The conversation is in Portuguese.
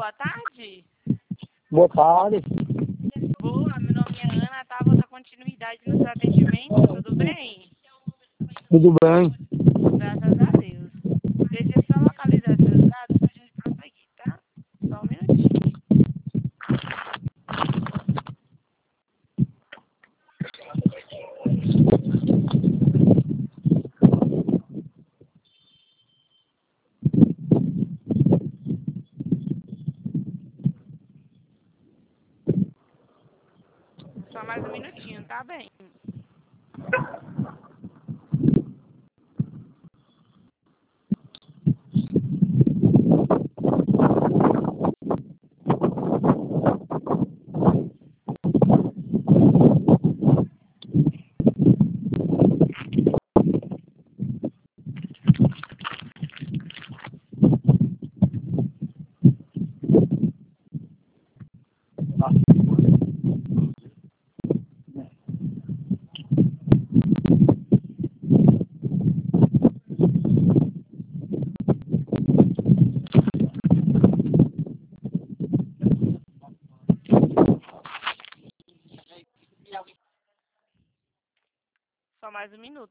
boa tarde. Boa tarde. Boa, meu nome é Ana, tá? Vou dar continuidade nos atendimentos, tudo bem? Tudo bem? Graças a Deus. Deixa eu só localizar seus dados pra gente prosseguir, tá? Só um minutinho. Só mais um minutinho, tá bem? Só mais um minuto.